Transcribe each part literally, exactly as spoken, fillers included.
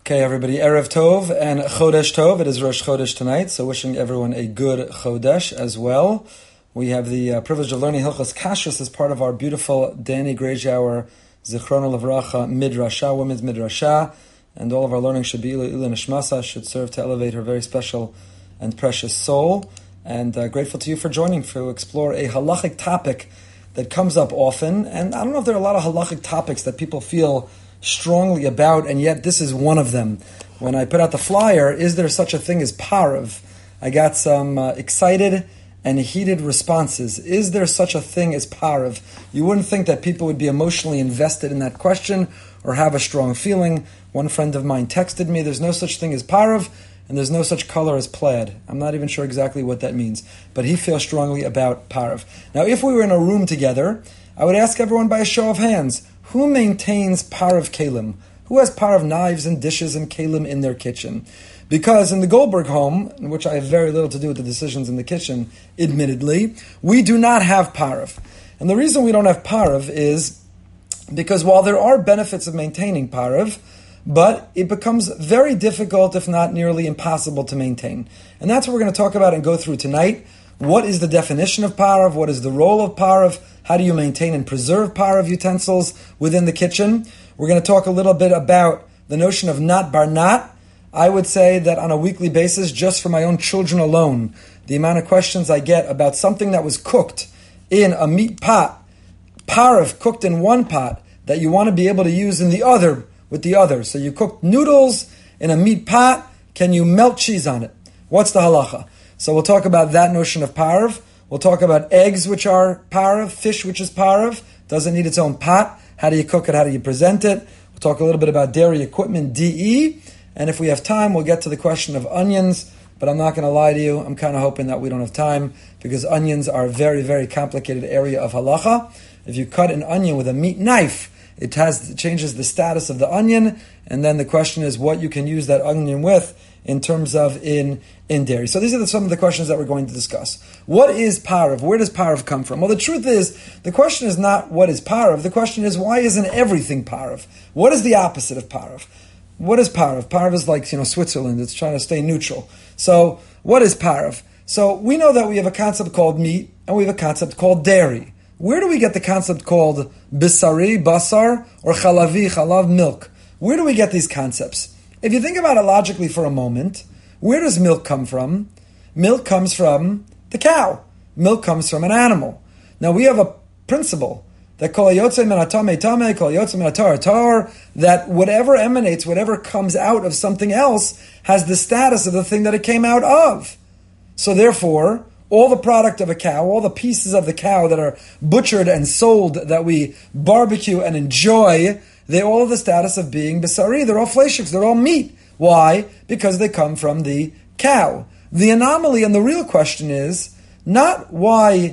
Okay, everybody, Erev Tov and Chodesh Tov. It is Rosh Chodesh tonight, so wishing everyone a good Chodesh as well. We have the uh, privilege of learning Hilchos Kashrus as part of our beautiful Danny Greyjour Zichrono Livracha Midrasha, Women's Midrasha, and all of our learning should be Ila Ila Nishmasa, should serve to elevate her very special and precious soul. And uh, grateful to you for joining to explore a halachic topic that comes up often. And I don't know if there are a lot of halachic topics that people feel strongly about, and yet this is one of them. When I put out the flyer, is there such a thing as parav? I got some uh, excited and heated responses. Is there such a thing as parav? You wouldn't think that people would be emotionally invested in that question or have a strong feeling. One friend of mine texted me, there's no such thing as parav, and there's no such color as plaid. I'm not even sure exactly what that means, but he feels strongly about parav. Now, if we were in a room together, I would ask everyone by a show of hands, who maintains parav kelim? Who has parav knives and dishes and kelim in their kitchen? Because in the Goldberg home, in which I have very little to do with the decisions in the kitchen, admittedly, we do not have parav. And the reason we don't have parav is because while there are benefits of maintaining parav, but it becomes very difficult, if not nearly impossible, to maintain. And that's what we're going to talk about and go through tonight. What is the definition of parav? What is the role of parav? How do you maintain and preserve parav utensils within the kitchen? We're going to talk a little bit about the notion of nat bar nat. I would say that on a weekly basis, just for my own children alone, the amount of questions I get about something that was cooked in a meat pot, parav cooked in one pot, that you want to be able to use in the other with the other. So you cooked noodles in a meat pot, can you melt cheese on it? What's the halacha? So we'll talk about that notion of parav. We'll talk about eggs, which are parav, fish, which is parav. Doesn't need its own pot. How do you cook it? How do you present it? We'll talk a little bit about dairy equipment, D E. And if we have time, we'll get to the question of onions. But I'm not going to lie to you. I'm kind of hoping that we don't have time because onions are a very, very complicated area of halacha. If you cut an onion with a meat knife, it has it changes the status of the onion. And then the question is what you can use that onion with in terms of in, in dairy. So these are the, some of the questions that we're going to discuss. What is parav? Where does parav come from? Well, the truth is, the question is not what is parav. The question is, why isn't everything parav? What is the opposite of parav? What is parav? Parav is like, you know, Switzerland. It's trying to stay neutral. So what is parav? So we know that we have a concept called meat, and we have a concept called dairy. Where do we get the concept called bisari, basar, or chalavi, chalav, milk? Where do we get these concepts? If you think about it logically for a moment, where does milk come from? Milk comes from the cow. Milk comes from an animal. Now we have a principle that kol hayotze min hatamei tamei, kol hayotze min hatar hatar, that whatever emanates, whatever comes out of something else, has the status of the thing that it came out of. So therefore, all the product of a cow, all the pieces of the cow that are butchered and sold, that we barbecue and enjoy, they all have the status of being bisari. They're all fleishiks. They're all meat. Why? Because they come from the cow. The anomaly and the real question is not why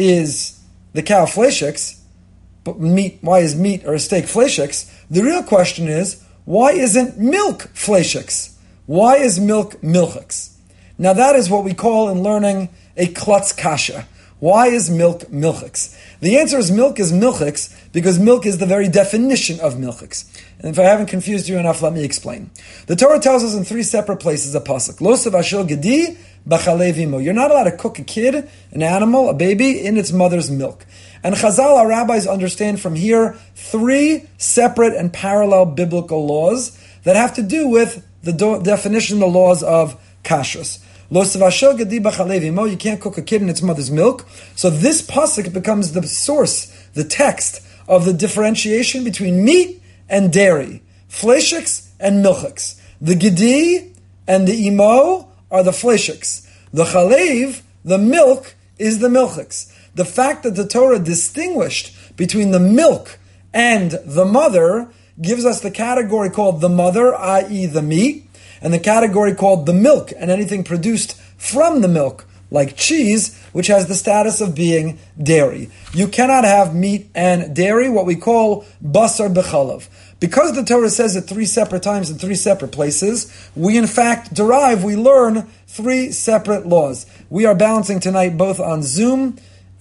is the cow fleishiks, but meat. Why is meat or a steak fleishiks? The real question is why isn't milk fleishiks? Why is milk milchiks? Now that is what we call in learning a klutz kasha. Why is milk milchiks? The answer is milk is milchiks because milk is the very definition of milchiks. And if I haven't confused you enough, let me explain. The Torah tells us in three separate places a pasuk. Lo sevashil gedi b'chalei v'imo. You're not allowed to cook a kid, an animal, a baby, in its mother's milk. And Chazal, our rabbis, understand from here three separate and parallel biblical laws that have to do with the do- definition, the laws of kashrus. Lo sevashil gedi b'chalei v'imo. You can't cook a kid in its mother's milk. So this pasuk becomes the source, the text of the differentiation between meat and dairy, fleishiks and milchiks. The gedi and the imo are the fleishiks. The chalev, the milk, is the milchiks. The fact that the Torah distinguished between the milk and the mother gives us the category called the mother, that is the meat, and the category called the milk, and anything produced from the milk, like cheese, which has the status of being dairy. You cannot have meat and dairy, what we call basar b'chalav. Because the Torah says it three separate times in three separate places, we in fact derive, we learn three separate laws. We are balancing tonight both on Zoom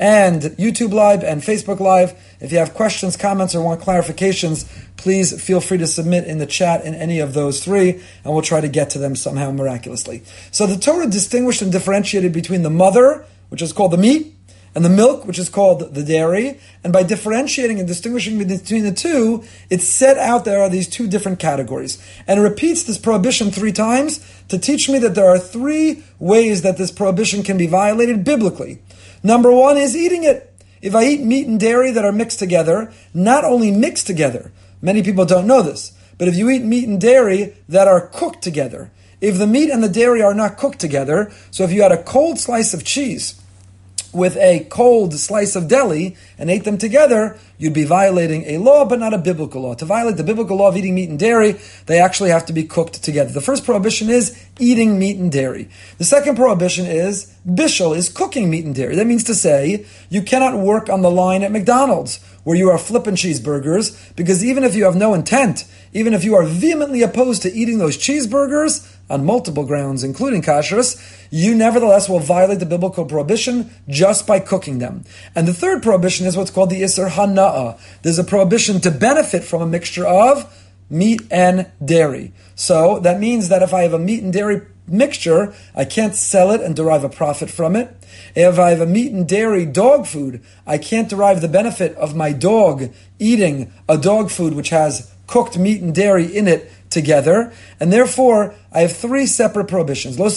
and YouTube Live and Facebook Live. If you have questions, comments, or want clarifications, please feel free to submit in the chat in any of those three, and we'll try to get to them somehow miraculously. So the Torah distinguished and differentiated between the mother, which is called the meat, and the milk, which is called the dairy. And by differentiating and distinguishing between the two, it's set out there are these two different categories. And it repeats this prohibition three times to teach me that there are three ways that this prohibition can be violated biblically. Number one is eating it. If I eat meat and dairy that are mixed together, not only mixed together, many people don't know this, but if you eat meat and dairy that are cooked together, if the meat and the dairy are not cooked together, so if you had a cold slice of cheese with a cold slice of deli and ate them together, you'd be violating a law, but not a biblical law. To violate the biblical law of eating meat and dairy, they actually have to be cooked together. The first prohibition is eating meat and dairy. The second prohibition is bishul, is cooking meat and dairy. That means to say, you cannot work on the line at McDonald's where you are flipping cheeseburgers, because even if you have no intent, even if you are vehemently opposed to eating those cheeseburgers on multiple grounds, including kashrus, you nevertheless will violate the biblical prohibition just by cooking them. And the third prohibition is what's called the Isser Hana'ah. There's a prohibition to benefit from a mixture of meat and dairy. So that means that if I have a meat and dairy mixture, I can't sell it and derive a profit from it. If I have a meat and dairy dog food, I can't derive the benefit of my dog eating a dog food which has cooked meat and dairy in it together. And therefore, I have three separate prohibitions. You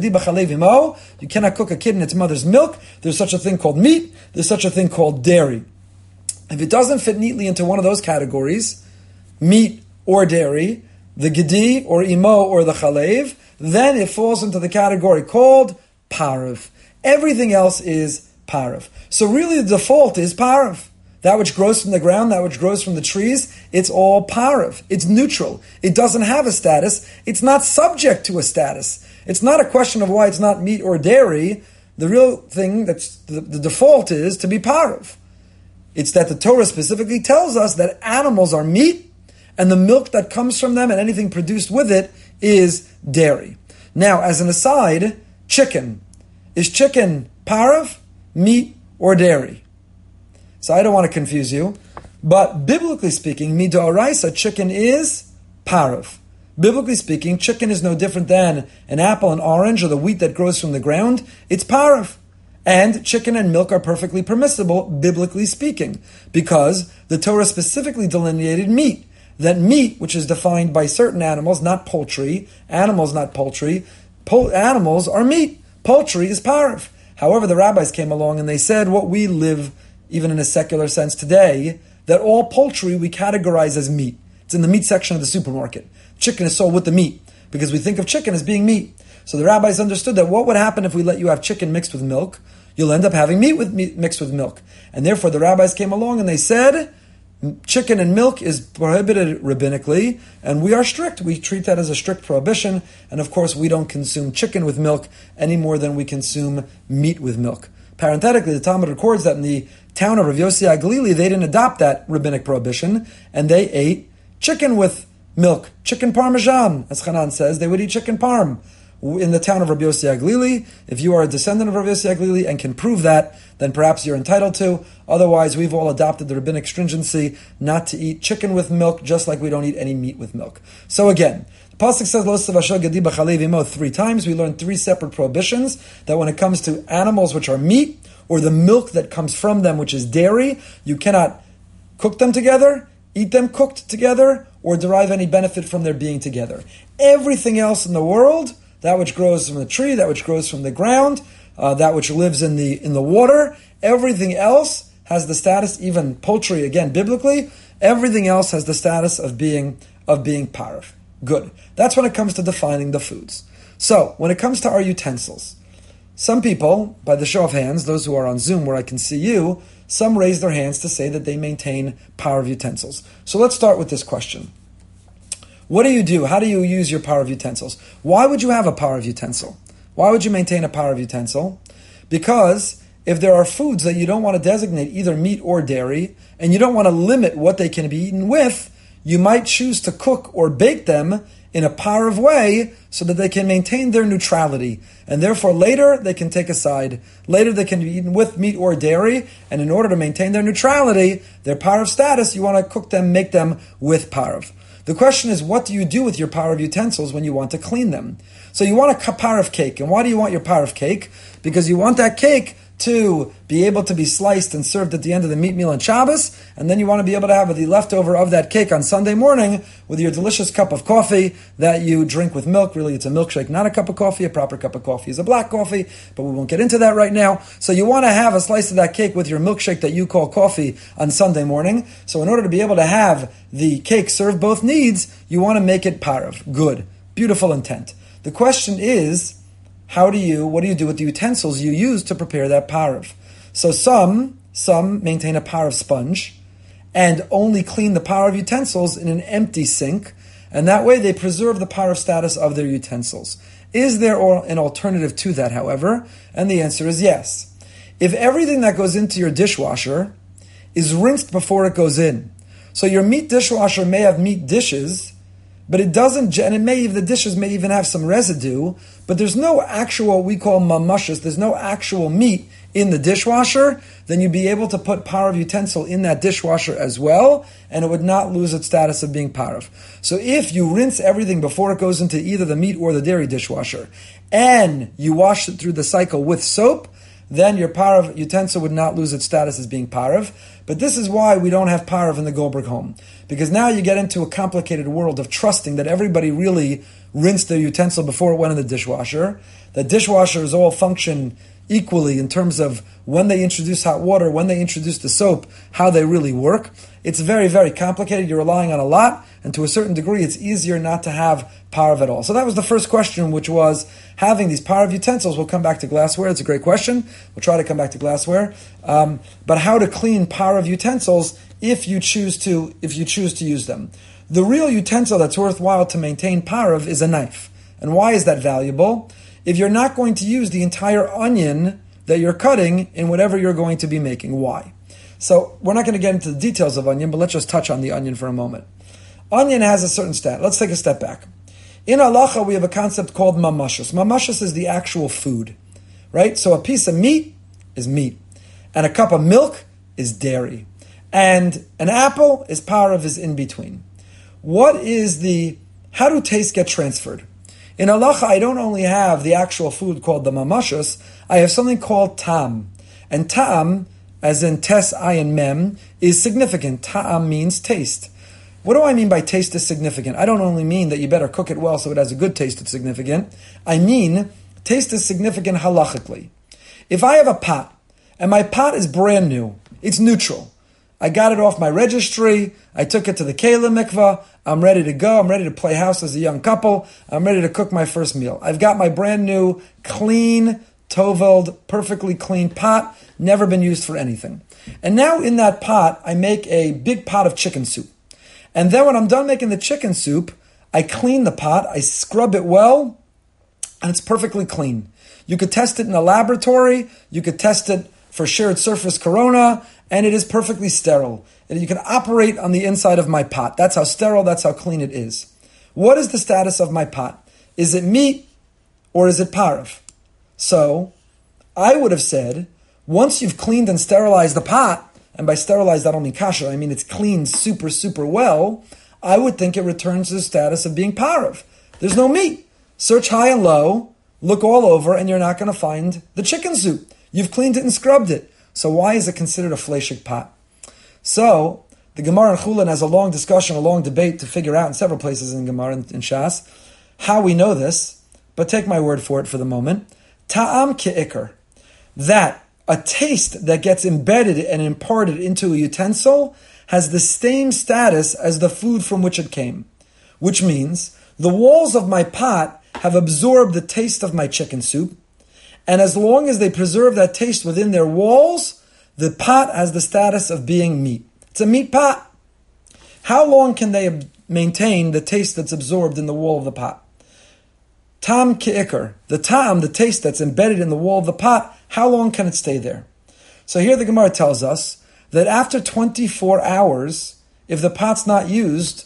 cannot cook a kid in its mother's milk. There's such a thing called meat. There's such a thing called dairy. If it doesn't fit neatly into one of those categories, meat or dairy, the gedi or imo or the chalev, then it falls into the category called parav. Everything else is parav. So really the default is parav. That which grows from the ground, that which grows from the trees, it's all parav. It's neutral. It doesn't have a status. It's not subject to a status. It's not a question of why it's not meat or dairy. The real thing, that's the, the default is to be parav. It's that the Torah specifically tells us that animals are meat, and the milk that comes from them and anything produced with it is dairy. Now, as an aside, chicken. Is chicken parav, meat, or dairy? So I don't want to confuse you, but biblically speaking, midoraisa, chicken is parav. Biblically speaking, chicken is no different than an apple, an orange, or the wheat that grows from the ground. It's parav. And chicken and milk are perfectly permissible, biblically speaking, because the Torah specifically delineated meat. That meat, which is defined by certain animals, not poultry, animals not poultry, po- animals are meat. Poultry is parav. However, the rabbis came along and they said what we live, even in a secular sense today, that all poultry we categorize as meat. It's in the meat section of the supermarket. Chicken is sold with the meat, because we think of chicken as being meat. So the rabbis understood that what would happen if we let you have chicken mixed with milk? You'll end up having meat with meat mixed with milk. And therefore the rabbis came along and they said, chicken and milk is prohibited rabbinically, and we are strict. We treat that as a strict prohibition, and of course we don't consume chicken with milk any more than we consume meat with milk. Parenthetically, the Talmud records that in the town of Rav Yossi HaGlili, they didn't adopt that rabbinic prohibition, and they ate chicken with milk, chicken parmesan, as Hanan says. They would eat chicken parm in the town of Rav Yossi HaGlili. If you are a descendant of Rav Yossi HaGlili and can prove that, then perhaps you're entitled to. Otherwise, we've all adopted the rabbinic stringency not to eat chicken with milk, just like we don't eat any meat with milk. So again, the pasuk says Lo savasha gedi b'chalev imo three times. We learned three separate prohibitions that when it comes to animals which are meat, or the milk that comes from them, which is dairy, you cannot cook them together, eat them cooked together, or derive any benefit from their being together. Everything else in the world, that which grows from the tree, that which grows from the ground, uh, that which lives in the in the water, everything else has the status, even poultry, again, biblically, everything else has the status of being of being parav. Good. That's when it comes to defining the foods. So, when it comes to our utensils, some people, by the show of hands, those who are on Zoom where I can see you, some raise their hands to say that they maintain parav utensils. So let's start with this question. What do you do? How do you use your parav utensils? Why would you have a parav utensil? Why would you maintain a parav utensil? Because if there are foods that you don't want to designate either meat or dairy, and you don't want to limit what they can be eaten with, you might choose to cook or bake them in a parav way so that they can maintain their neutrality. And therefore later they can take a side. Later they can be eaten with meat or dairy, and in order to maintain their neutrality, their parav status, you want to cook them, make them with parav. The question is, what do you do with your parav utensils when you want to clean them? So you want a parav cake. And why do you want your parav cake? Because you want that cake to be able to be sliced and served at the end of the meat meal on Shabbos, and then you want to be able to have the leftover of that cake on Sunday morning with your delicious cup of coffee that you drink with milk. Really, it's a milkshake, not a cup of coffee. A proper cup of coffee is a black coffee, but we won't get into that right now. So you want to have a slice of that cake with your milkshake that you call coffee on Sunday morning. So in order to be able to have the cake serve both needs, you want to make it parav. Good. Beautiful intent. The question is, How do you, what do you do with the utensils you use to prepare that parav? So some, some maintain a parav sponge and only clean the parav utensils in an empty sink, and that way they preserve the parav status of their utensils. Is there an alternative to that, however? And the answer is yes. If everything that goes into your dishwasher is rinsed before it goes in, so your meat dishwasher may have meat dishes, but it doesn't, and it may, the dishes may even have some residue, but there's no actual, what we call mamashas, there's no actual meat in the dishwasher, then you'd be able to put parav utensil in that dishwasher as well, and it would not lose its status of being parav. So if you rinse everything before it goes into either the meat or the dairy dishwasher, and you wash it through the cycle with soap, then your parav utensil would not lose its status as being parav. But this is why we don't have parav in the Goldberg home. Because now you get into a complicated world of trusting that everybody really rinsed their utensil before it went in the dishwasher. The dishwashers all function equally in terms of when they introduce hot water, when they introduce the soap, how they really work. It's very, very complicated. You're relying on a lot, and to a certain degree, it's easier not to have parav at all. So that was the first question, which was having these parav utensils. We'll come back to glassware. It's a great question. We'll try to come back to glassware. Um, but how to clean parav utensils if you choose to, if you choose to use them. The real utensil that's worthwhile to maintain parav is a knife. And why is that valuable? If you're not going to use the entire onion that you're cutting in whatever you're going to be making. Why? So we're not going to get into the details of onion, but let's just touch on the onion for a moment. Onion has a certain stat. Let's take a step back. In halacha, we have a concept called mamashos. Mamashos is the actual food, right? So a piece of meat is meat, and a cup of milk is dairy, and an apple is parav, is in between. What is the, how do tastes get transferred? In halacha, I don't only have the actual food called the mamashos, I have something called tam. And tam, as in tes, ayin, mem, is significant. Ta'am means taste. What do I mean by taste is significant? I don't only mean that you better cook it well so it has a good taste, it's significant. I mean, taste is significant halachically. If I have a pot, and my pot is brand new, it's neutral. I got it off my registry, I took it to the Kela mikvah, I'm ready to go, I'm ready to play house as a young couple, I'm ready to cook my first meal. I've got my brand new, clean, toveld, perfectly clean pot, never been used for anything. And now in that pot, I make a big pot of chicken soup. And then when I'm done making the chicken soup, I clean the pot, I scrub it well, and it's perfectly clean. You could test it in a laboratory, you could test it for shared surface corona, and it is perfectly sterile. And you can operate on the inside of my pot. That's how sterile, that's how clean it is. What is the status of my pot? Is it meat or is it parav? So, I would have said, once you've cleaned and sterilized the pot, and by sterilized I don't mean kasher, I mean it's cleaned super, super well, I would think it returns to the status of being parav. There's no meat. Search high and low, look all over, and you're not going to find the chicken soup. You've cleaned it and scrubbed it. So why is it considered a fleshik pot? So, the Gemara in Chulin has a long discussion, a long debate to figure out in several places in Gemara and in Shas how we know this, but take my word for it for the moment. Ta'am ke'ikr. That a taste that gets embedded and imparted into a utensil has the same status as the food from which it came. Which means, the walls of my pot have absorbed the taste of my chicken soup, and as long as they preserve that taste within their walls, the pot has the status of being meat. It's a meat pot. How long can they maintain the taste that's absorbed in the wall of the pot? Tam ke'ikr. The tam, the taste that's embedded in the wall of the pot, how long can it stay there? So here the Gemara tells us that after twenty-four hours, if the pot's not used,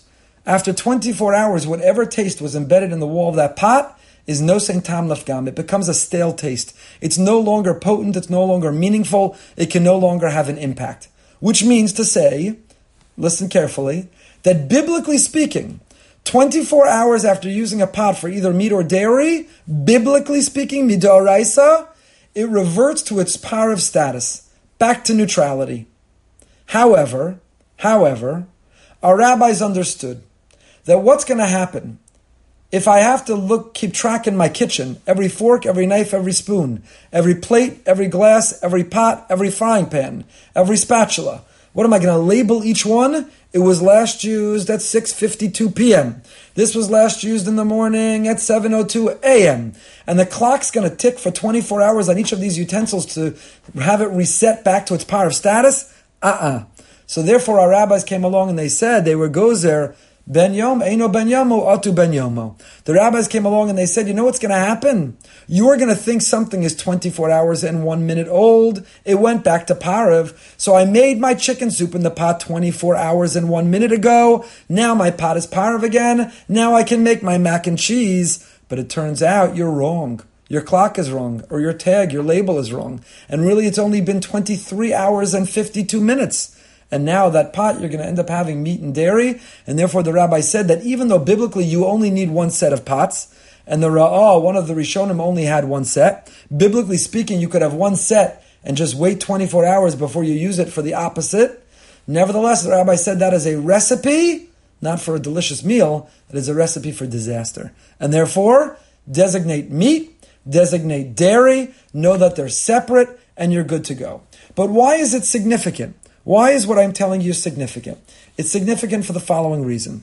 After twenty-four hours, whatever taste was embedded in the wall of that pot is no sein tam lafgam. It becomes a stale taste. It's no longer potent. It's no longer meaningful. It can no longer have an impact. Which means to say, listen carefully, that biblically speaking, twenty-four hours after using a pot for either meat or dairy, biblically speaking, midoraisa, it reverts to its parav status, back to neutrality. However, however, our rabbis understood that what's going to happen if I have to look, keep track in my kitchen, every fork, every knife, every spoon, every plate, every glass, every pot, every frying pan, every spatula. What am I going to label each one? It was last used at six fifty-two p.m. This was last used in the morning at seven oh two a.m. And the clock's going to tick for twenty-four hours on each of these utensils to have it reset back to its power of status? Uh-uh. So therefore our rabbis came along and they said they were gozer ben yom, eino ben yomo, atu ben yomo. The rabbis came along and they said, you know what's going to happen? You're going to think something is twenty-four hours and one minute old. It went back to parav. So I made my chicken soup in the pot twenty-four hours and one minute ago. Now my pot is parav again. Now I can make my mac and cheese. But it turns out you're wrong. Your clock is wrong, or your tag, your label is wrong. And really it's only been twenty-three hours and fifty-two minutes. And now that pot, you're going to end up having meat and dairy. And therefore the rabbi said that even though biblically you only need one set of pots, and the Ra'ah, one of the Rishonim, only had one set, biblically speaking, you could have one set and just wait twenty-four hours before you use it for the opposite. Nevertheless, the rabbi said that is a recipe, not for a delicious meal, it is a recipe for disaster. And therefore, designate meat, designate dairy, know that they're separate, and you're good to go. But why is it significant? Why is what I'm telling you significant? It's significant for the following reason.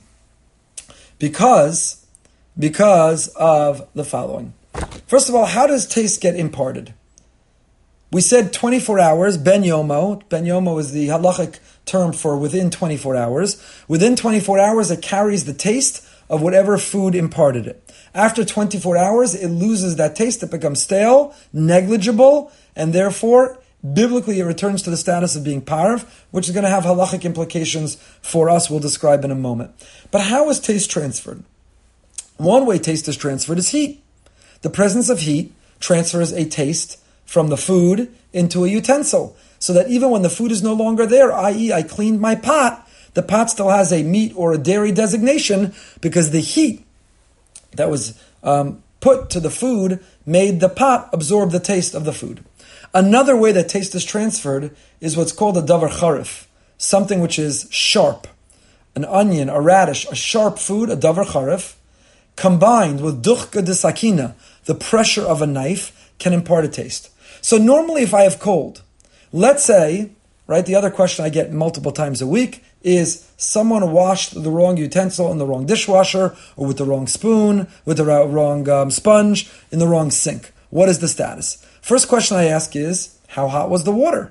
Because, because of the following. First of all, how does taste get imparted? We said twenty-four hours, ben yomo. Ben yomo is the halachic term for within twenty-four hours. Within twenty-four hours, it carries the taste of whatever food imparted it. After twenty-four hours, it loses that taste. It becomes stale, negligible, and therefore biblically, it returns to the status of being parv, which is going to have halachic implications for us, we'll describe in a moment. But how is taste transferred? One way taste is transferred is heat. The presence of heat transfers a taste from the food into a utensil, so that even when the food is no longer there, that is I cleaned my pot, the pot still has a meat or a dairy designation because the heat that was um, put to the food made the pot absorb the taste of the food. Another way that taste is transferred is what's called a davar charif, something which is sharp. An onion, a radish, a sharp food, a davar charif, combined with duchka de sakina, the pressure of a knife, can impart a taste. So normally if I have cold, let's say, right, the other question I get multiple times a week is someone washed the wrong utensil in the wrong dishwasher, or with the wrong spoon, with the wrong um, sponge, in the wrong sink. What is the status? First question I ask is, how hot was the water?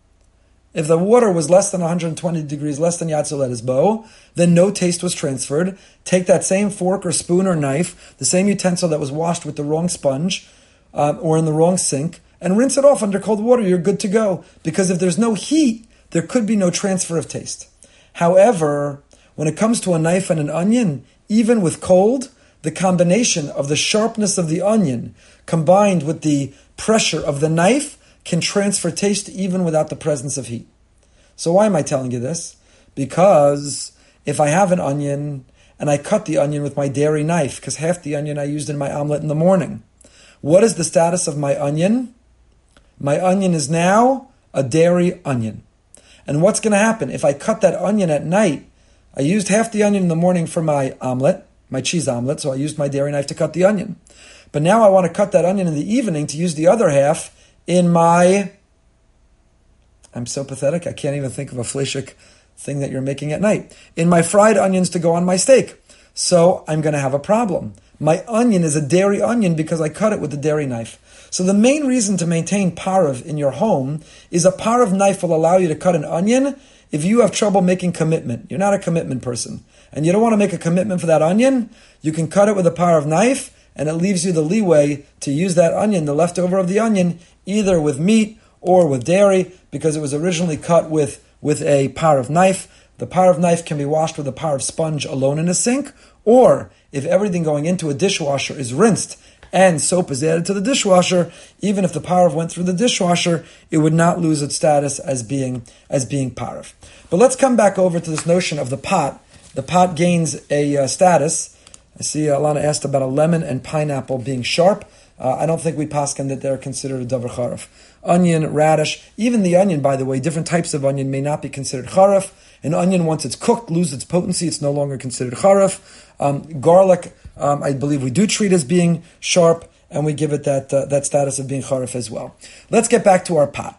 If the water was less than one hundred twenty degrees, less than Yatzel bow, then no taste was transferred. Take that same fork or spoon or knife, the same utensil that was washed with the wrong sponge uh, or in the wrong sink, and rinse it off under cold water. You're good to go. Because if there's no heat, there could be no transfer of taste. However, when it comes to a knife and an onion, even with cold, the combination of the sharpness of the onion combined with the pressure of the knife can transfer taste even without the presence of heat. So why am I telling you this? Because if I have an onion and I cut the onion with my dairy knife, because half the onion I used in my omelet in the morning, what is the status of my onion? My onion is now a dairy onion. And what's going to happen? If I cut that onion at night, I used half the onion in the morning for my omelet, my cheese omelet, so I used my dairy knife to cut the onion. But now I want to cut that onion in the evening to use the other half in my... I'm so pathetic, I can't even think of a fleshik thing that you're making at night. In my fried onions to go on my steak. So I'm going to have a problem. My onion is a dairy onion because I cut it with the dairy knife. So the main reason to maintain parav in your home is a parav knife will allow you to cut an onion if you have trouble making commitment. You're not a commitment person. And you don't want to make a commitment for that onion, you can cut it with a parav knife, and it leaves you the leeway to use that onion, the leftover of the onion, either with meat or with dairy, because it was originally cut with, with a parav knife, the power of knife can be washed with the power of sponge alone in a sink, or if everything going into a dishwasher is rinsed and soap is added to the dishwasher, even if the parav went through the dishwasher, it would not lose its status as being as being parav. But let's come back over to this notion of the pot. The pot gains a uh, status. I see uh, Alana asked about a lemon and pineapple being sharp. Uh, I don't think we paskin that they're considered a davar charaf. Onion, radish, even the onion, by the way, different types of onion may not be considered charaf. An onion, once it's cooked, loses its potency. It's no longer considered charaf. Um, garlic, um, I believe we do treat as being sharp, and we give it that uh, that status of being charaf as well. Let's get back to our pot.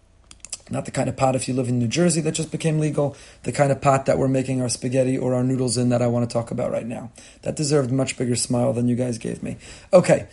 Not the kind of pot if you live in New Jersey that just became legal, the kind of pot that we're making our spaghetti or our noodles in that I want to talk about right now. That deserved a much bigger smile than you guys gave me. Okay,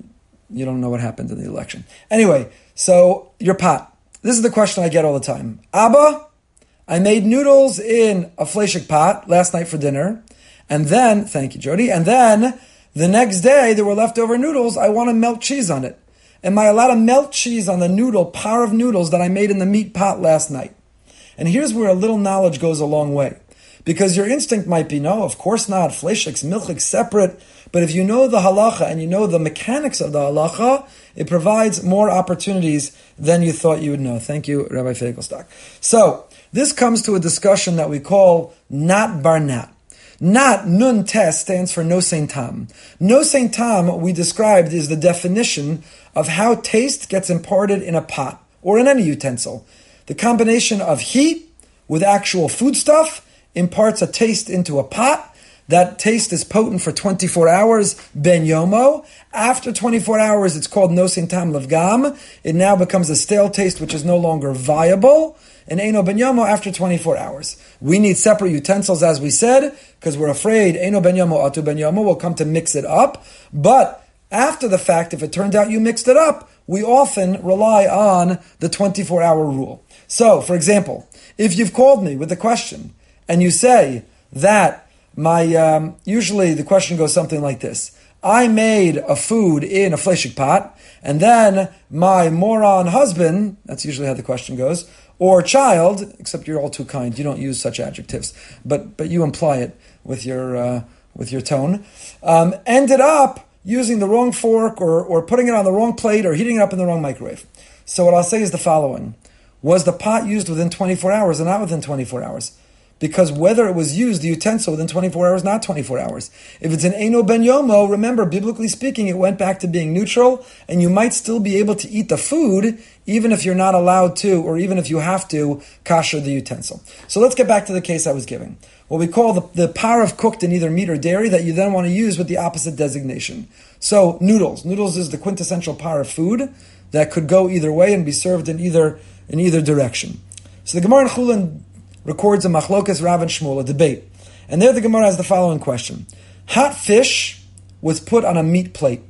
you don't know what happened in the election. Anyway, so your pot. This is the question I get all the time. Abba, I made noodles in a fleshik pot last night for dinner, and then, thank you, Jody, and then the next day there were leftover noodles. I want to melt cheese on it. Am I allowed to melt cheese on the noodle, par of noodles that I made in the meat pot last night? And here's where a little knowledge goes a long way. Because your instinct might be, no, of course not, fleshik's, milchik's separate. But if you know the halacha and you know the mechanics of the halacha, it provides more opportunities than you thought you would know. Thank you, Rabbi Fegelstock. So, this comes to a discussion that we call not bar nat. Not nun tes stands for no sein tam. No sein tam, we described, is the definition of how taste gets imparted in a pot or in any utensil. The combination of heat with actual foodstuff imparts a taste into a pot. That taste is potent for twenty-four hours, ben yomo. After twenty-four hours, it's called no sein tam levgam. It now becomes a stale taste which is no longer viable. And Eino ben yomo after twenty-four hours. We need separate utensils, as we said, because we're afraid Eino ben yomo, atu ben yomo will come to mix it up. But after the fact, if it turned out you mixed it up, we often rely on the twenty-four hour rule. So, for example, if you've called me with a question and you say that my, um, usually the question goes something like this. I made a food in a fleshik pot, and then my moron husband, that's usually how the question goes, or child, except you're all too kind, you don't use such adjectives, but but you imply it with your uh, with your tone, um, ended up using the wrong fork or, or putting it on the wrong plate or heating it up in the wrong microwave. So what I'll say is the following. Was the pot used within twenty-four hours or not within twenty-four hours? Because whether it was used, the utensil, within twenty-four hours, not twenty-four hours. If it's an Eino ben yomo, remember, biblically speaking, it went back to being neutral, and you might still be able to eat the food, even if you're not allowed to, or even if you have to, kasher the utensil. So let's get back to the case I was giving. What we call the, the power of cooked in either meat or dairy that you then want to use with the opposite designation. So, noodles. Noodles is the quintessential power of food that could go either way and be served in either in either direction. So the Gemara in Chulin records a machlokas Rav and Shmuel, a debate. And there the Gemara has the following question. Hot fish was put on a meat plate.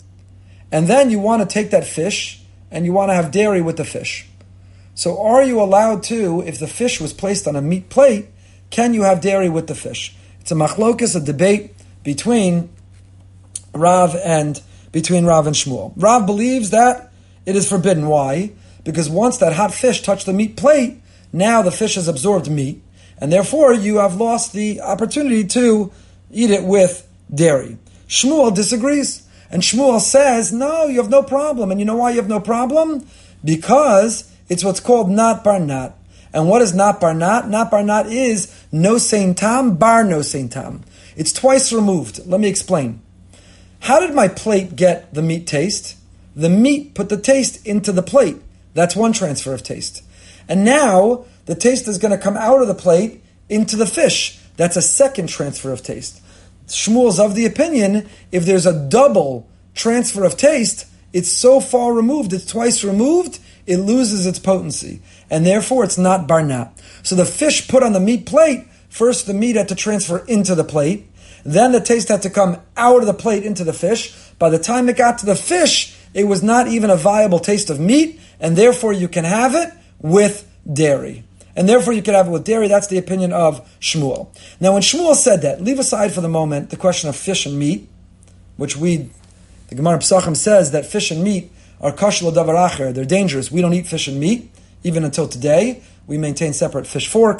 And then you want to take that fish and you want to have dairy with the fish. So are you allowed to, if the fish was placed on a meat plate, can you have dairy with the fish? It's a machlokas, a debate between Rav and between Rav and Shmuel. Rav believes that it is forbidden. Why? Because once that hot fish touched the meat plate, now the fish has absorbed meat, and therefore you have lost the opportunity to eat it with dairy. Shmuel disagrees, and Shmuel says, no, you have no problem. And you know why you have no problem? Because it's what's called not bar nat. And what is not bar nat? Not bar nat is no sein tam, bar no sein tam. It's twice removed. Let me explain. How did my plate get the meat taste? The meat put the taste into the plate. That's one transfer of taste. And now, the taste is going to come out of the plate into the fish. That's a second transfer of taste. Shmuel's of the opinion, if there's a double transfer of taste, it's so far removed, it's twice removed, it loses its potency. And therefore, it's not bar nat. So the fish put on the meat plate, first the meat had to transfer into the plate, then the taste had to come out of the plate into the fish. By the time it got to the fish, it was not even a viable taste of meat, and therefore you can have it with dairy. And therefore you can have it with dairy. That's the opinion of Shmuel. Now when Shmuel said that, leave aside for the moment the question of fish and meat, which we, the Gemara Pesachim says that fish and meat are kosher l'davar acher. They're dangerous. We don't eat fish and meat, even until today. We maintain separate fish forks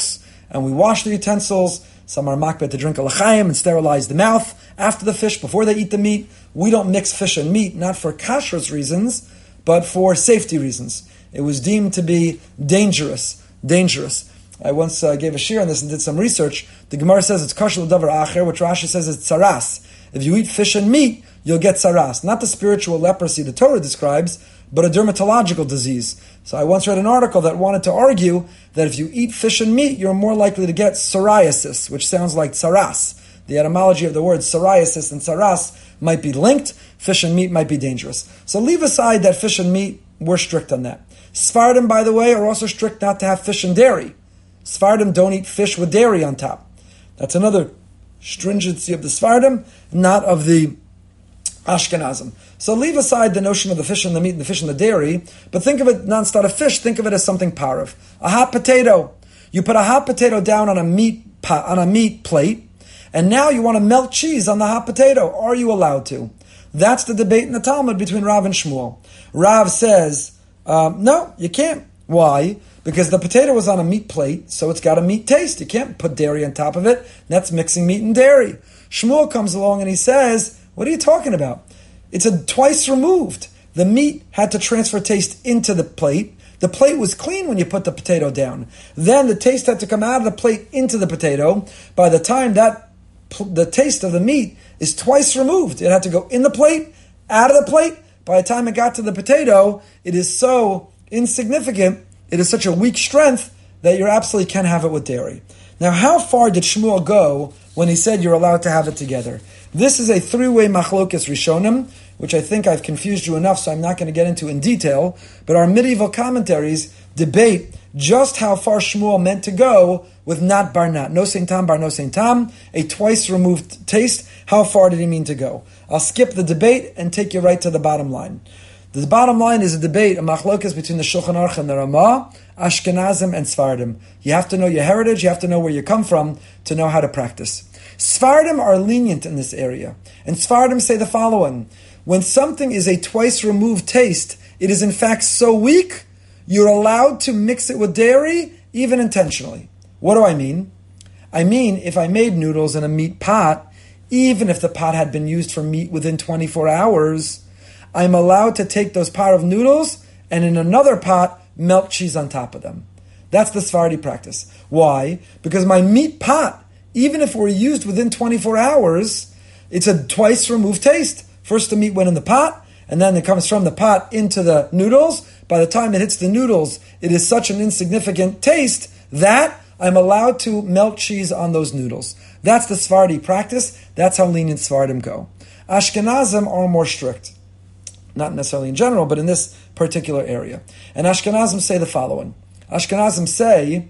and we wash the utensils. Some are makbet to drink a l'chaim and sterilize the mouth after the fish, before they eat the meat. We don't mix fish and meat, not for kashrus reasons, but for safety reasons. It was deemed to be dangerous, dangerous. I once uh, gave a shir on this and did some research. The Gemara says it's kosher l'davar acher, which Rashi says is tsaras. If you eat fish and meat, you'll get tsaras. Not the spiritual leprosy the Torah describes, but a dermatological disease. So I once read an article that wanted to argue that if you eat fish and meat, you're more likely to get psoriasis, which sounds like tsaras. The etymology of the words psoriasis and tsaras might be linked. Fish and meat might be dangerous. So leave aside that fish and meat, we're strict on that. Sephardim, by the way, are also strict not to have fish and dairy. Sephardim don't eat fish with dairy on top. That's another stringency of the Sephardim, not of the Ashkenazim. So leave aside the notion of the fish and the meat and the fish and the dairy, but think of it not instead of fish, think of it as something parav. A hot potato. You put a hot potato down on a meat pot, on a meat plate, and now you want to melt cheese on the hot potato. Are you allowed to? That's the debate in the Talmud between Rav and Shmuel. Rav says, um, no, you can't. Why? Because the potato was on a meat plate, so it's got a meat taste. You can't put dairy on top of it. That's mixing meat and dairy. Shmuel comes along and he says, what are you talking about? It's a twice removed. The meat had to transfer taste into the plate. The plate was clean when you put the potato down. Then the taste had to come out of the plate into the potato. By the time that the taste of the meat is twice removed, it had to go in the plate, out of the plate. By the time it got to the potato, it is so insignificant, it is such a weak strength that you absolutely can't have it with dairy. Now, how far did Shmuel go when he said you're allowed to have it together? This is a three-way machlokes rishonim, which I think I've confused you enough, so I'm not going to get into in detail, but our medieval commentaries debate just how far Shmuel meant to go with not bar nat, no sein tam bar no sein tam, a twice-removed taste. How far did he mean to go? I'll skip the debate and take you right to the bottom line. The bottom line is a debate, a machlokes between the Shulchan Aruch and the Ramah, Ashkenazim and Sephardim. You have to know your heritage, you have to know where you come from to know how to practice. Sephardim are lenient in this area. And Sephardim say the following: when something is a twice removed taste, it is in fact so weak, you're allowed to mix it with dairy, even intentionally. What do I mean? I mean, if I made noodles in a meat pot, even if the pot had been used for meat within twenty-four hours, I'm allowed to take those pot of noodles and in another pot, melt cheese on top of them. That's the Sephardi practice. Why? Because my meat pot, even if it were used within twenty-four hours, it's a twice removed taste. First the meat went in the pot, and then it comes from the pot into the noodles. By the time it hits the noodles, it is such an insignificant taste that I'm allowed to melt cheese on those noodles. That's the Sephardi practice. That's how lenient Sephardim go. Ashkenazim are more strict. Not necessarily in general, but in this particular area. And Ashkenazim say the following. Ashkenazim say,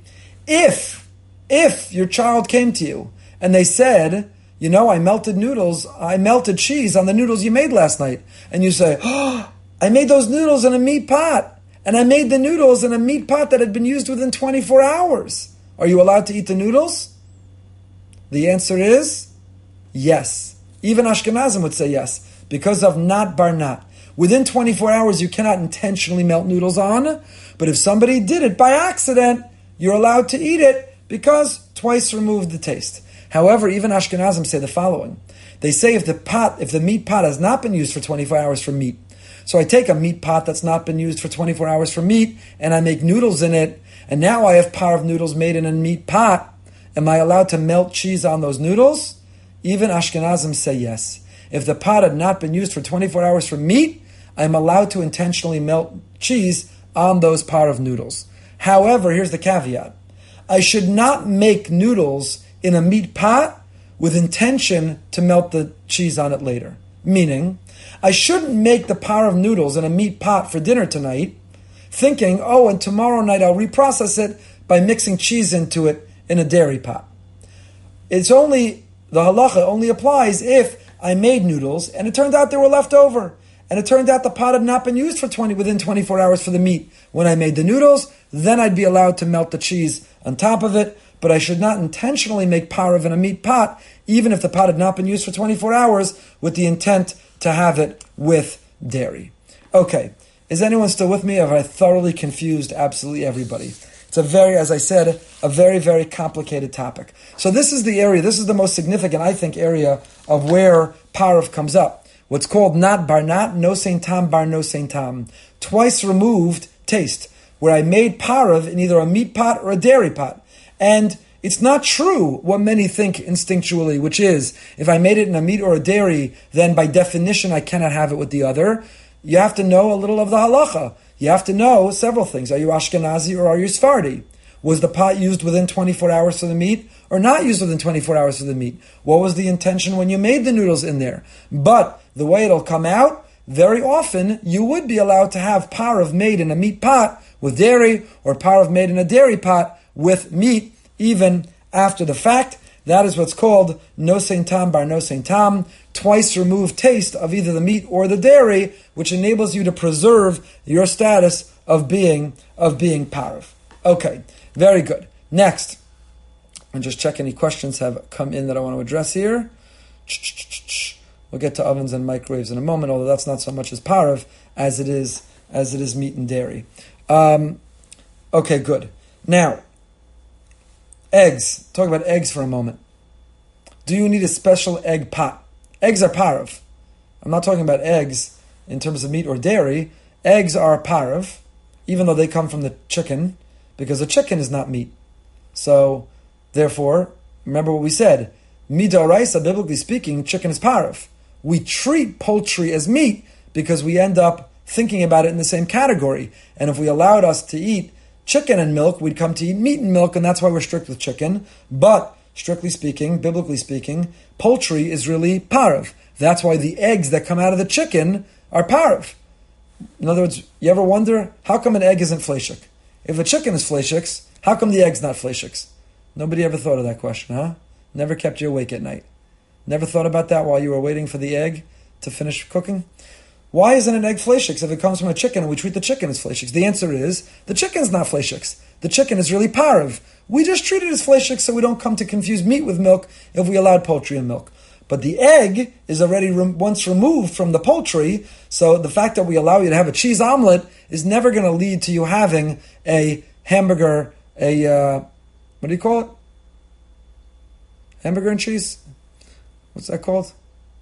if, if your child came to you and they said, you know, I melted noodles, I melted cheese on the noodles you made last night. And you say, oh, I made those noodles in a meat pot. And I made the noodles in a meat pot that had been used within twenty-four hours. Are you allowed to eat the noodles? The answer is yes. Even Ashkenazim would say yes, because of not bar nat. Within twenty-four hours, you cannot intentionally melt noodles on, but if somebody did it by accident, you're allowed to eat it because twice removed the taste. However, even Ashkenazim say the following. They say if the pot, if the meat pot has not been used for twenty-four hours for meat, so I take a meat pot that's not been used for twenty-four hours for meat, and I make noodles in it, and now I have par of noodles made in a meat pot, am I allowed to melt cheese on those noodles? Even Ashkenazim say yes. If the pot had not been used for twenty-four hours for meat, I'm allowed to intentionally melt cheese on those par of noodles. However, here's the caveat. I should not make noodles in a meat pot with intention to melt the cheese on it later. Meaning, I shouldn't make the par of noodles in a meat pot for dinner tonight, thinking, oh, and tomorrow night I'll reprocess it by mixing cheese into it in a dairy pot. It's only, the halacha only applies if I made noodles and it turned out they were left over. And it turned out the pot had not been used for twenty within twenty-four hours for the meat. When I made the noodles, then I'd be allowed to melt the cheese on top of it, but I should not intentionally make parav in a meat pot, even if the pot had not been used for twenty-four hours, with the intent to have it with dairy. Okay, is anyone still with me? Have I thoroughly confused absolutely everybody? It's a very, as I said, a very, very complicated topic. So this is the area, this is the most significant, I think, area of where Parav comes up. What's called not bar not, no sein tam bar no sein tam. Twice removed taste, where I made Parav in either a meat pot or a dairy pot. And it's not true what many think instinctually, which is, if I made it in a meat or a dairy, then by definition I cannot have it with the other. You have to know a little of the halacha. You have to know several things. Are you Ashkenazi or are you Sephardi? Was the pot used within twenty-four hours for the meat or not used within twenty-four hours for the meat? What was the intention when you made the noodles in there? But the way it'll come out, very often you would be allowed to have parav made in a meat pot with dairy or parav made in a dairy pot with meat, even after the fact. That is what's called no sein tam bar no sein tam, twice removed taste of either the meat or the dairy, which enables you to preserve your status of being of being parav. Okay, very good. Next, and just check any questions have come in that I want to address here. We'll get to ovens and microwaves in a moment, although that's not so much as parav as it is as it is meat and dairy. Um, okay, good. Now, eggs. Talk about eggs for a moment. Do you need a special egg pot? Eggs are parav. I'm not talking about eggs in terms of meat or dairy. Eggs are parav, even though they come from the chicken, because the chicken is not meat. So, therefore, remember what we said. Midoraisa, biblically speaking, chicken is parav. We treat poultry as meat because we end up thinking about it in the same category. And if we allowed us to eat chicken and milk, we'd come to eat meat and milk, and that's why we're strict with chicken. But, strictly speaking, biblically speaking, poultry is really parav. That's why the eggs that come out of the chicken are parav. In other words, you ever wonder, how come an egg isn't fleshik? If a chicken is fleshik, how come the egg's not fleshik? Nobody ever thought of that question, huh? Never kept you awake at night. Never thought about that while you were waiting for the egg to finish cooking? Why isn't an egg fleshik if it comes from a chicken and we treat the chicken as fleshik? The answer is, the chicken's not fleshik. The chicken is really parav. We just treat it as fleshik so we don't come to confuse meat with milk if we allowed poultry and milk. But the egg is already re- once removed from the poultry, so the fact that we allow you to have a cheese omelet is never going to lead to you having a hamburger, a, uh, what do you call it? Hamburger and cheese? What's that called?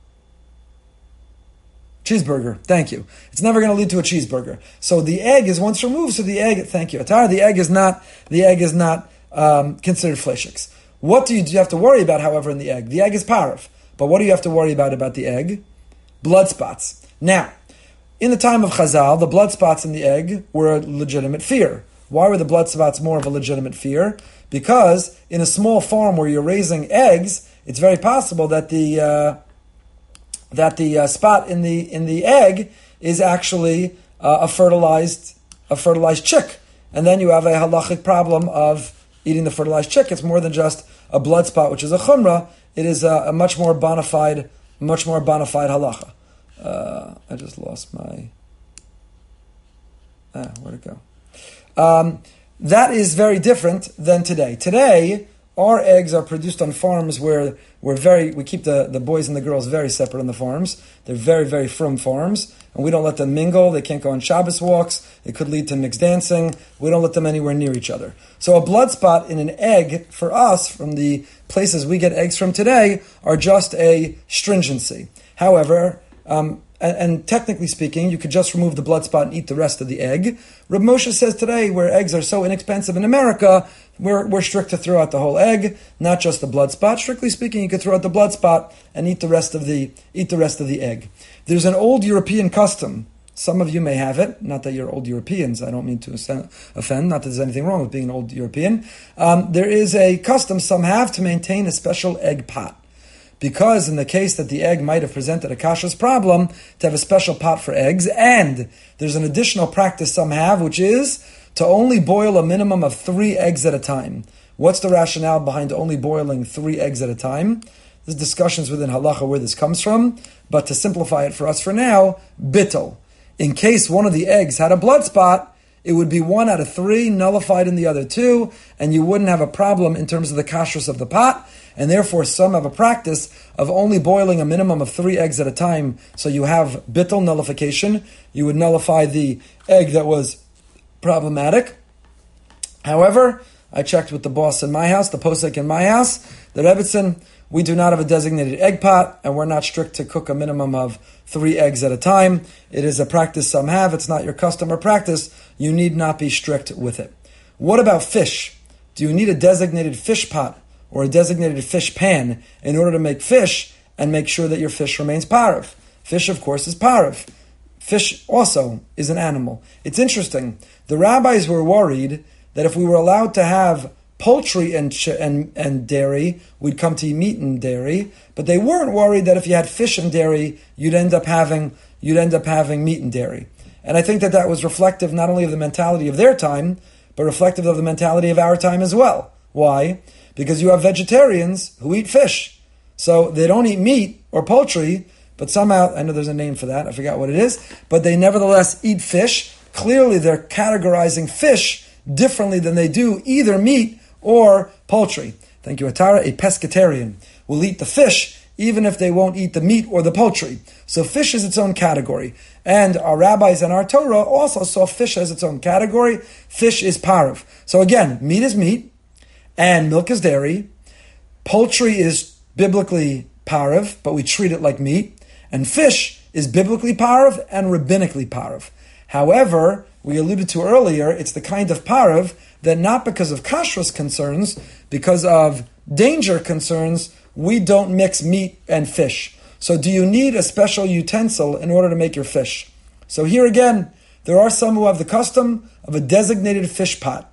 Cheeseburger. Thank you. It's never going to lead to a cheeseburger. So the egg is once removed. So the egg. Thank you, Atar. The egg is not. The egg is not um, considered fleshik. What do you, do you have to worry about? However, in the egg, the egg is parav. But what do you have to worry about about the egg? Blood spots. Now, in the time of Chazal, the blood spots in the egg were a legitimate fear. Why were the blood spots more of a legitimate fear? Because in a small farm where you're raising eggs, it's very possible that the uh, that the uh, spot in the in the egg is actually uh, a fertilized a fertilized chick, and then you have a halachic problem of eating the fertilized chick. It's more than just a blood spot, which is a chumrah. It is a, a much more bona fide, much more bona fide halacha. Uh, I just lost my. Ah, where'd it go? Um, that is very different than today. Today, our eggs are produced on farms where we're very, we keep the, the boys and the girls very separate on the farms. They're very, very frum farms, and we don't let them mingle. They can't go on Shabbos walks. It could lead to mixed dancing. We don't let them anywhere near each other. So a blood spot in an egg, for us, from the places we get eggs from today, are just a stringency. However, um, and, and technically speaking, you could just remove the blood spot and eat the rest of the egg. Reb Moshe says today, where eggs are so inexpensive in America, we're, we're strict to throw out the whole egg, not just the blood spot. Strictly speaking, you could throw out the blood spot and eat the rest of the eat the rest of the egg. There's an old European custom. Some of you may have it. Not that you're old Europeans. I don't mean to offend. Not that there's anything wrong with being an old European. Um, there is a custom some have to maintain a special egg pot. Because in the case that the egg might have presented a kashrus problem, to have a special pot for eggs. And there's an additional practice some have, which is to only boil a minimum of three eggs at a time. What's the rationale behind only boiling three eggs at a time? There's discussions within halacha where this comes from, but to simplify it for us for now, bittul. In case one of the eggs had a blood spot, it would be one out of three nullified in the other two, and you wouldn't have a problem in terms of the kashrus of the pot, and therefore some have a practice of only boiling a minimum of three eggs at a time, so you have bittul nullification. You would nullify the egg that was problematic. However, I checked with the boss in my house, the posek in my house, the Rebbetzin, we do not have a designated egg pot, and we're not strict to cook a minimum of three eggs at a time. It is a practice some have. It's not your custom or practice. You need not be strict with it. What about fish? Do you need a designated fish pot or a designated fish pan in order to make fish and make sure that your fish remains parav? Fish, of course, is parav. Fish also is an animal. It's interesting. The rabbis were worried that if we were allowed to have poultry and, and and dairy, we'd come to eat meat and dairy, but they weren't worried that if you had fish and dairy, you'd end up having you'd end up having meat and dairy. And I think that that was reflective not only of the mentality of their time, but reflective of the mentality of our time as well. Why? Because you have vegetarians who eat fish, so they don't eat meat or poultry, but somehow, I know there's a name for that, I forgot what it is, but they nevertheless eat fish. Clearly, they're categorizing fish differently than they do either meat or poultry. Thank you, Atara. A pescatarian will eat the fish even if they won't eat the meat or the poultry. So fish is its own category. And our rabbis and our Torah also saw fish as its own category. Fish is parav. So again, meat is meat and milk is dairy. Poultry is biblically parav, but we treat it like meat. And fish is biblically parav and rabbinically parav. However, we alluded to earlier, it's the kind of parav that not because of kashrus concerns, because of danger concerns, we don't mix meat and fish. So do you need a special utensil in order to make your fish? So here again, there are some who have the custom of a designated fish pot,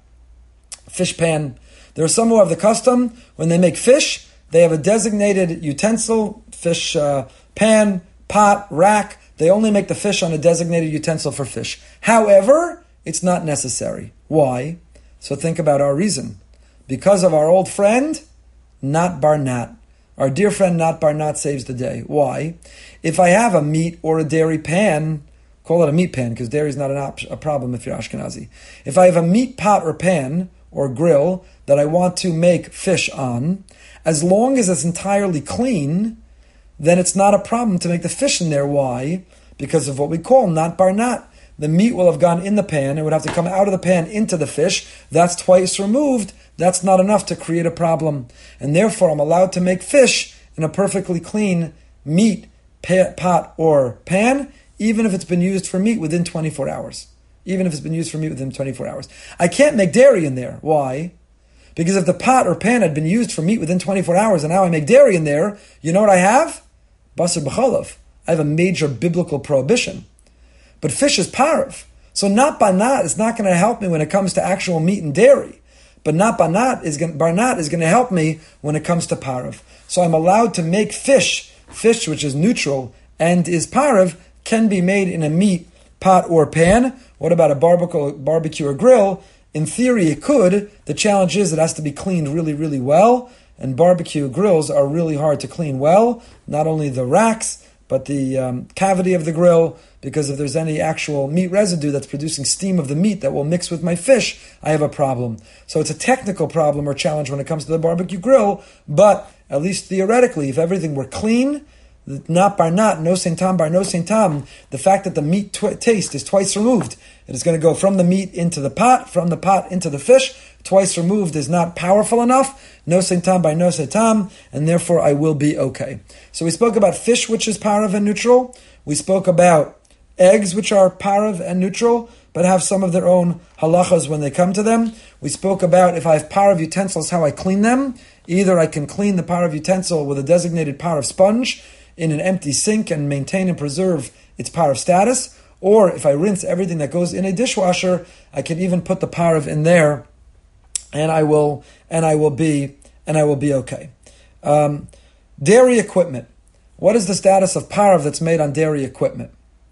fish pan. There are some who have the custom, when they make fish, they have a designated utensil, fish uh, pan, pot, rack. They only make the fish on a designated utensil for fish. However, it's not necessary. Why? So think about our reason. Because of our old friend, Not Barnat. Our dear friend Not Barnat saves the day. Why? If I have a meat or a dairy pan, call it a meat pan because dairy is not an op- a problem if you're Ashkenazi. If I have a meat pot or pan or grill that I want to make fish on, as long as it's entirely clean, then it's not a problem to make the fish in there. Why? Because of what we call Not Barnat. The meat will have gone in the pan. It would have to come out of the pan into the fish. That's twice removed. That's not enough to create a problem. And therefore, I'm allowed to make fish in a perfectly clean meat pot or pan, even if it's been used for meat within twenty-four hours. Even if it's been used for meat within twenty-four hours. I can't make dairy in there. Why? Because if the pot or pan had been used for meat within twenty-four hours and now I make dairy in there, you know what I have? Basar b'chalav. I have a major biblical prohibition. But fish is parav. So Not Barnat is not going to help me when it comes to actual meat and dairy. But Not Barnat is going, Barnat is going to help me when it comes to parav. So I'm allowed to make fish. Fish, which is neutral and is parav, can be made in a meat pot or pan. What about a barbecue, barbecue or grill? In theory, it could. The challenge is it has to be cleaned really, really well. And barbecue grills are really hard to clean well. Not only the racks, but the um, cavity of the grill, because if there's any actual meat residue that's producing steam of the meat that will mix with my fish, I have a problem. So it's a technical problem or challenge when it comes to the barbecue grill, but at least theoretically, if everything were clean, Not Barnat, no sein tam bar no sein tam, the fact that the meat tw- taste is twice removed, it is going to go from the meat into the pot, from the pot into the fish, twice removed is not powerful enough, no sein tam by no sein tam, and therefore I will be okay. So we spoke about fish, which is parav and neutral. We spoke about eggs, which are parav and neutral, but have some of their own halachas when they come to them. We spoke about if I have parav utensils, how I clean them. Either I can clean the parav utensil with a designated parav sponge in an empty sink and maintain and preserve its parav status, or if I rinse everything that goes in a dishwasher, I can even put the parav in there, and I will and I will be and I will be okay. Um, dairy equipment. What is the status of parav that's made on dairy equipment?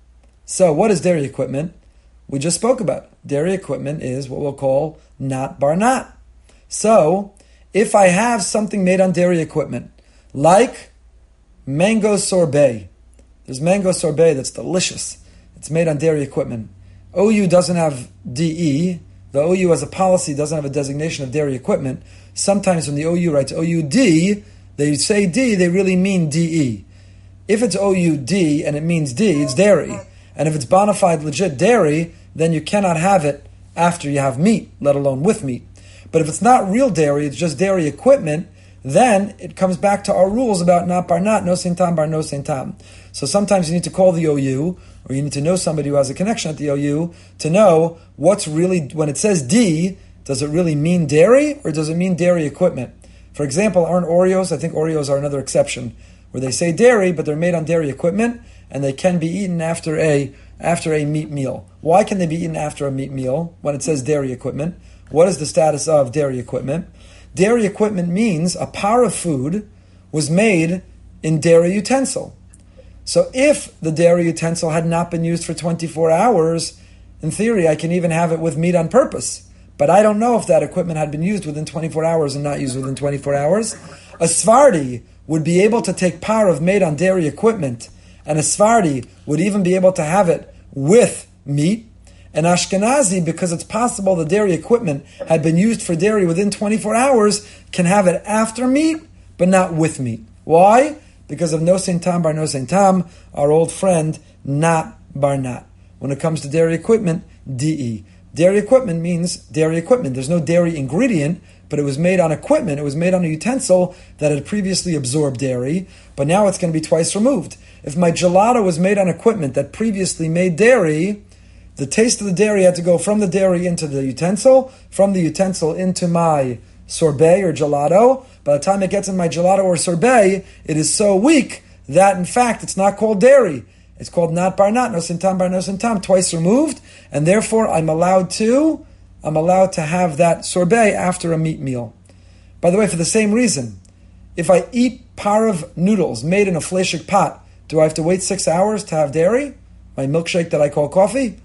So, what is dairy equipment? We just spoke about it. Dairy equipment is what we'll call Not Barnat. So, if I have something made on dairy equipment, like mango sorbet, there's mango sorbet that's delicious. It's made on dairy equipment. O U doesn't have D E. The O U as a policy doesn't have a designation of dairy equipment. Sometimes when the O U writes O U D, they say D, they really mean D E. If it's O U D and it means D, it's dairy. And if it's bona fide legit dairy, then you cannot have it after you have meat, let alone with meat. But if it's not real dairy, it's just dairy equipment, then it comes back to our rules about not bar not, no sein tam bar no sein tam. So sometimes you need to call the O U, or you need to know somebody who has a connection at the O U to know what's really, when it says D, does it really mean dairy or does it mean dairy equipment? For example, aren't Oreos, I think Oreos are another exception, where they say dairy, but they're made on dairy equipment, and they can be eaten after a after a meat meal. Why can they be eaten after a meat meal when it says dairy equipment? What is the status of dairy equipment? Dairy equipment means a par of food was made in dairy utensil. So if the dairy utensil had not been used for twenty-four hours, in theory I can even have it with meat on purpose. But I don't know if that equipment had been used within twenty-four hours and not used within twenty-four hours. A Sephardi would be able to take parav made on dairy equipment, and a Sephardi would even be able to have it with meat. And Ashkenazi, because it's possible the dairy equipment had been used for dairy within twenty-four hours, can have it after meat, but not with meat. Why? Because of no sein tam bar no sein tam, our old friend, not bar not. When it comes to dairy equipment, D E. Dairy equipment means dairy equipment. There's no dairy ingredient, but it was made on equipment. It was made on a utensil that had previously absorbed dairy, but now it's going to be twice removed. If my gelato was made on equipment that previously made dairy, the taste of the dairy had to go from the dairy into the utensil, from the utensil into my sorbet or gelato. By the time it gets in my gelato or sorbet, it is so weak that, in fact, it's not called dairy. It's called not bar not, no sein tam bar no sein tam, twice removed, and therefore I'm allowed to, I'm allowed to have that sorbet after a meat meal. By the way, for the same reason, if I eat parav noodles made in a fleshik pot, do I have to wait six hours to have dairy? My milkshake that I call coffee?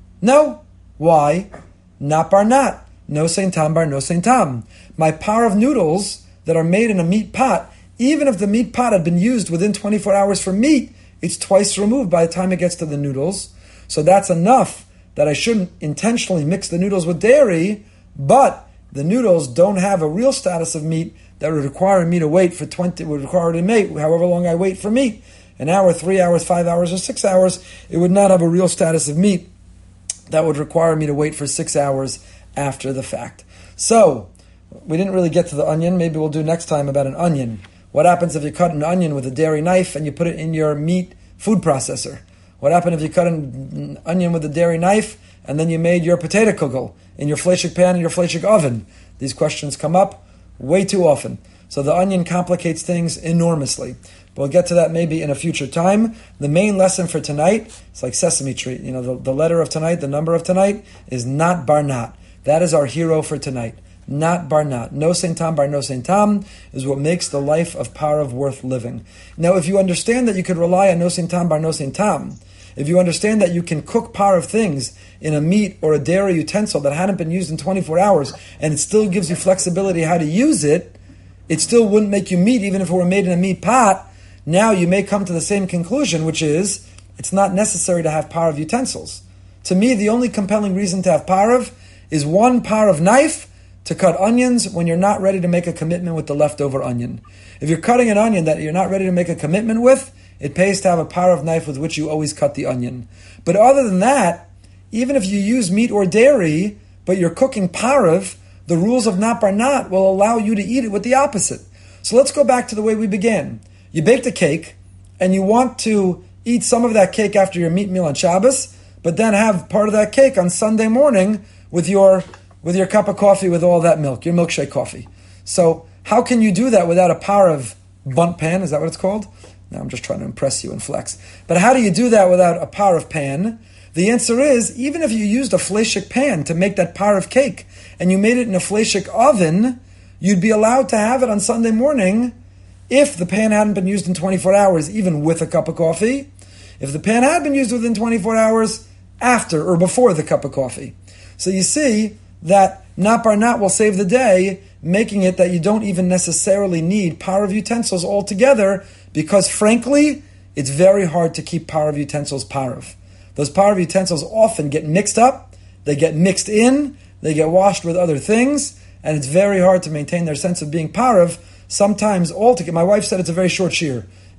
No. Why? Not bar not. No sein tam bar no sein tam. My parav noodles that are made in a meat pot, even if the meat pot had been used within twenty-four hours for meat, it's twice removed by the time it gets to the noodles. So that's enough that I shouldn't intentionally mix the noodles with dairy, but the noodles don't have a real status of meat that would require me to wait for twenty, would require to wait however long I wait for meat. An hour, three hours, five hours, or six hours, it would not have a real status of meat that would require me to wait for six hours after the fact. So, we didn't really get to the onion. Maybe we'll do next time about an onion. What happens if you cut an onion with a dairy knife and you put it in your meat food processor? What happens if you cut an onion with a dairy knife and then you made your potato kugel in your fleshik pan and your fleshik oven? These questions come up way too often. So the onion complicates things enormously. We'll get to that maybe in a future time. The main lesson for tonight, it's like Sesame Street. You know, the, the letter of tonight, the number of tonight, is not bar not. That is our hero for tonight. Not bar not. No sein tam bar no sein tam is what makes the life of parav worth living. Now, if you understand that you could rely on no sein tam bar no sein tam, if you understand that you can cook parav things in a meat or a dairy utensil that hadn't been used in twenty-four hours, and it still gives you flexibility how to use it, it still wouldn't make you meat even if it were made in a meat pot. Now you may come to the same conclusion, which is it's not necessary to have parav utensils. To me, the only compelling reason to have parav is one parav knife to cut onions when you're not ready to make a commitment with the leftover onion. If you're cutting an onion that you're not ready to make a commitment with, it pays to have a parav knife with which you always cut the onion. But other than that, even if you use meat or dairy, but you're cooking parav, the rules of not bar not will allow you to eat it with the opposite. So let's go back to the way we began. You baked a cake, and you want to eat some of that cake after your meat meal on Shabbos, but then have part of that cake on Sunday morning with your with your cup of coffee with all that milk, your milkshake coffee. So how can you do that without a parav bunt pan? Is that what it's called? No, I'm just trying to impress you and flex. But how do you do that without a parav pan? The answer is, even if you used a fleshik pan to make that parav cake, and you made it in a fleshik oven, you'd be allowed to have it on Sunday morning if the pan hadn't been used in twenty-four hours, even with a cup of coffee. If the pan had been used within twenty-four hours, after or before the cup of coffee. So you see that not bar not will save the day, making it that you don't even necessarily need parav utensils altogether, because frankly, it's very hard to keep parav utensils parav. Those parav utensils often get mixed up, they get mixed in, they get washed with other things, and it's very hard to maintain their sense of being parav. Sometimes altogether, my wife said it's a very short shear.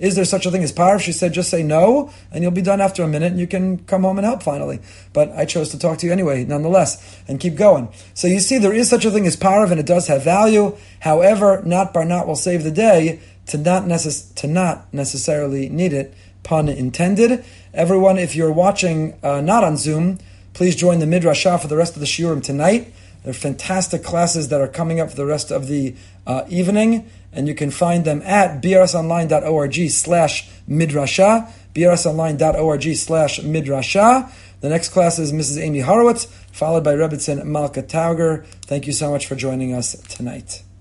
is there such a thing as Parv? She said, just say no, and you'll be done after a minute, and you can come home and help finally. But I chose to talk to you anyway, nonetheless, and keep going. So you see, there is such a thing as Parv, and it does have value. However, not Barnat will save the day, to not, necess- to not necessarily need it, pun intended. Everyone, if you're watching uh, not on Zoom, please join the Midrashah for the rest of the shiurim tonight. There are fantastic classes that are coming up for the rest of the uh, evening, and you can find them at brsonline.org slash midrashah, brsonline.org slash midrashah. The next class is Missus Amy Horowitz, followed by Rebbetzin Malka Tauger. Thank you so much for joining us tonight.